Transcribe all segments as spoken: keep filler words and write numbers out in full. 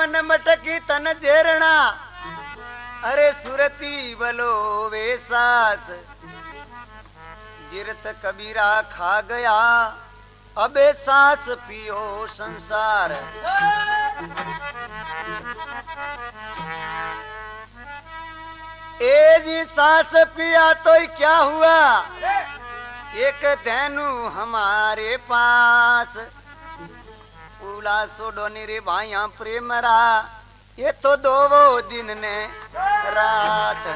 मन मटकी तन जेरणा अरे सुरती बलो वे सास गिरत कबीरा खा गया अबे सांस पियो संसार। ए जी सांस पिया तो क्या हुआ एक धैनु हमारे पास उला सोडोनी रे भाइया प्रेमरा ये तो दो वो दिन ने रात।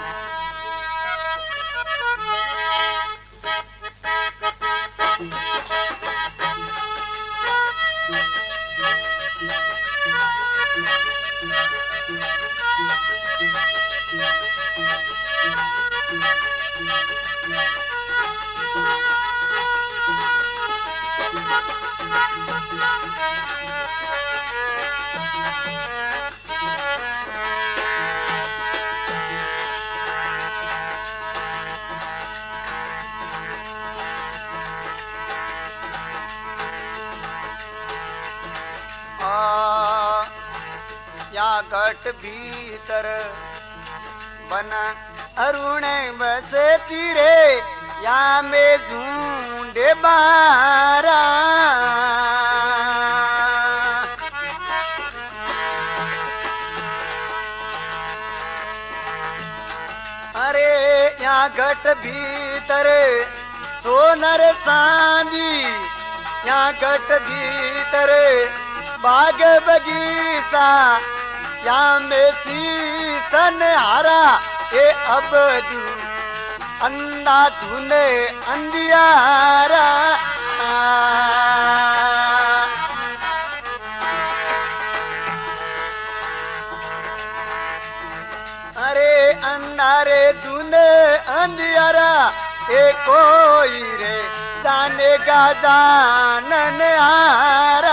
घट भीतर बना अरुण बसे तीरे या में झूंडे बारा अरे या घट भीतर सोनर चांदी या घट भीतर बाग बगीचा या में सन हारा ए अब दू अंधा धुने अंधियारा अरे अंधारे धुने अंधियारा ए कोई रे जाने का जानन हारा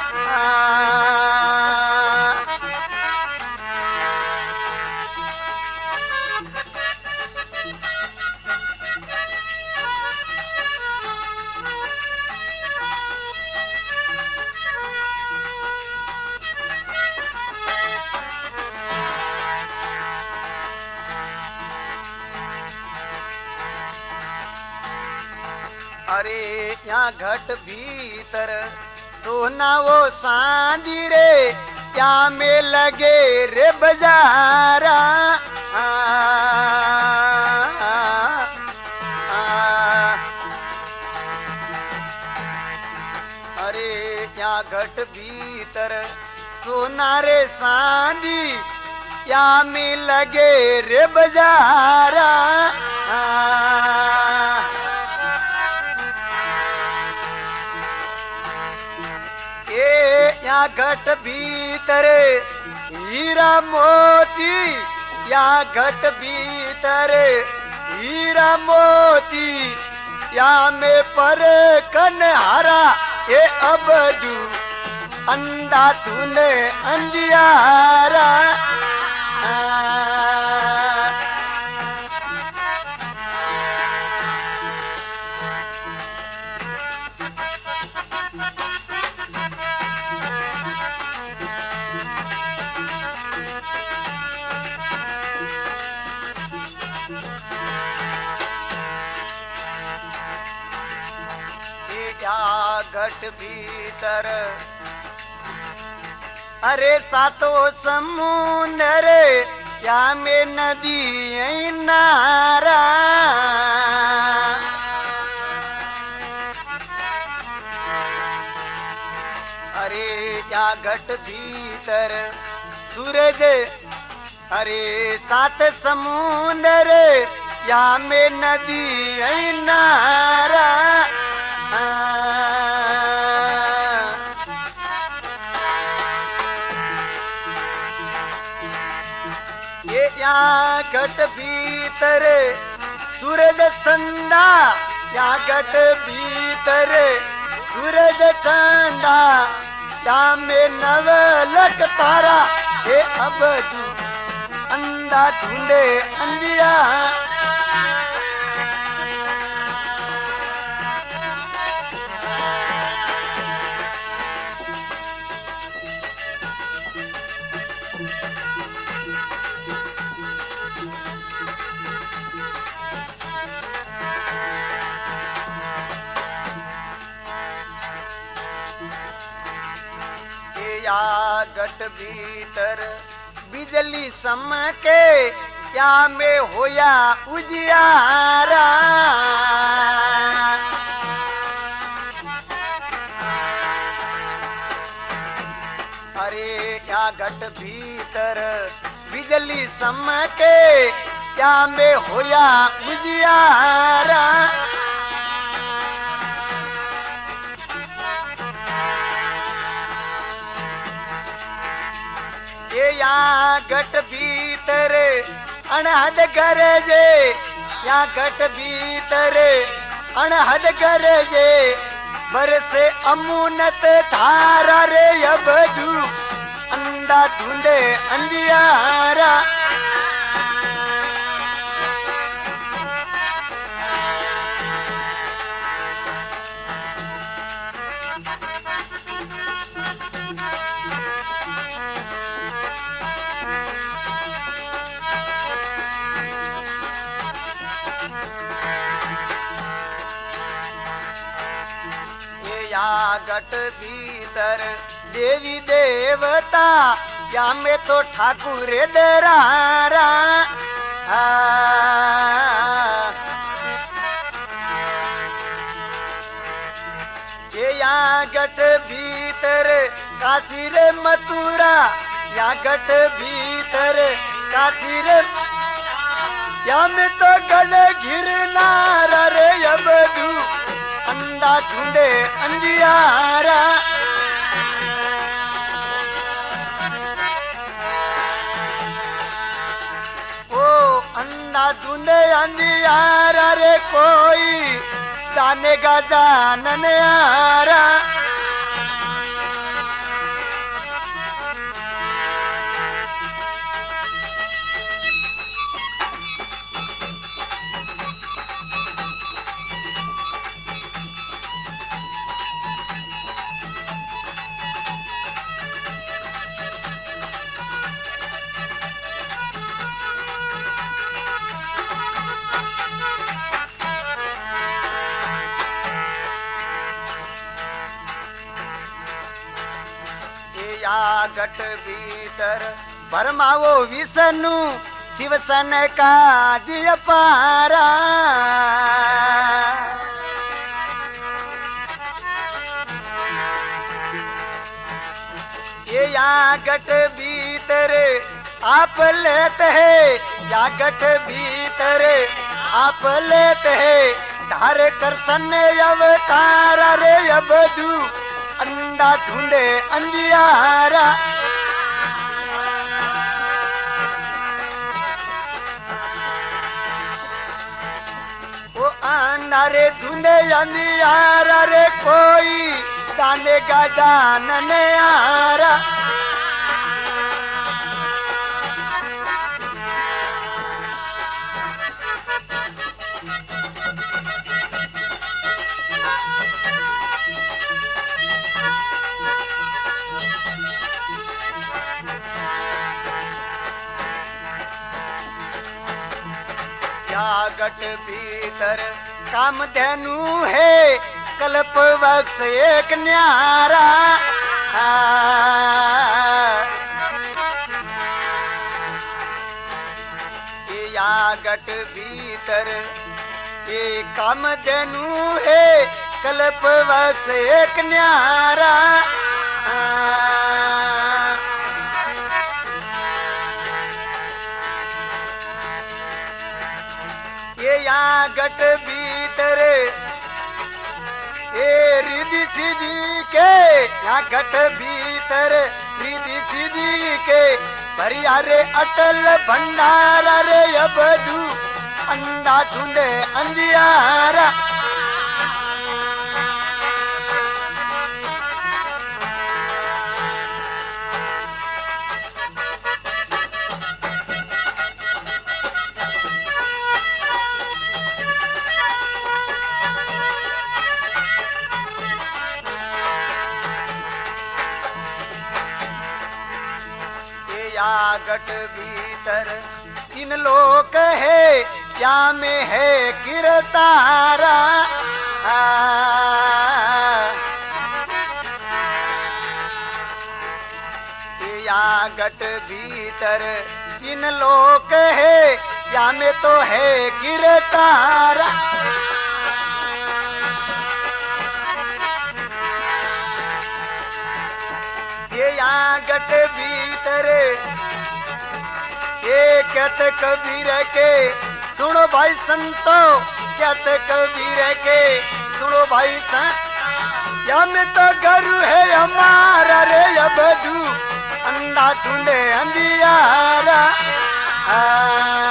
अरे यहाँ घट भीतर सोना वो सांदी रे क्या में लगे रे बजारा आ, आ, आ, अरे यहाँ घट भीतर सोना रे सांदी क्या में लगे रे बजारा आ, या घट भीतर हीरा मोती या घट भीतर हीरा मोती या में पर कन्हारा ये अब जू अंधा तूने अंधियारा घट भीतर अरे सातों समुंदर क्या में नदी नारा अरे क्या घट भीतर सूरज अरे सात समुंदर या में नदी नारा ये या घट भीतर सूरज ठंडा या घट भीतर सूरज ठंडा या में नवलक तारा ये अब तू अंधा ढूंढे अंधिया या गट भीतर बिजली समके क्या में होया उजियारा। अरे क्या गट भीतर बिजली समके क्या में होया उजियारा। या गट भीतर अनहद गरजे, या गट भीतर अनहद गरजे, बरसे अमुनत धारा रे यबदू अंधा ढूंढे अंधियारा। गट भीतर देवी देवता या में तो ठाकुर दरारा। ये या गट भीतर काशी रे मथुरा, या गट भीतर काशी रे या में तो गले घिरनारा रे यबदू अंधा ढूंढे अंधियारा। ओ अंधा ढूंढे अंधियारा रे कोई जानेगा जानने आरा। गट भीतर भरमावो विष्णु शिवसन का दिय पारा। ये या गट भीतर आप लेते है, या गट भीतर आप लेते है, धार कर सन्ने अवतार रे यबदू अंधा ढूंढे अंधियारा। वो अंधा रे ढूंढे अंधियारा रे कोई जानेगा जानने आरा। गट भीतर कामधेनु है कल्प वक्ष एक न्यारा। या गट भीतर ये कामधेनु है कल्प वक्ष एक न्यारा। या गट भीतर ए रिधि सिद्धि के, या गट भीतर रिधि सिद्धि के भरिया रे अटल भंडारा रे यबदू अंधा ढूंढे अंधियारा। आगट भीतर तीन लोक है या में है गिरतारा आगट भीतर तीन लोक है या में तो है गिरतारा ये आगट भीतर ये कहत कबीर के सुनो भाई संतो कहत कबीर के सुनो भाई संत या में तो घर है हमारा रे अब अंधा ढूंढे अंधियारा।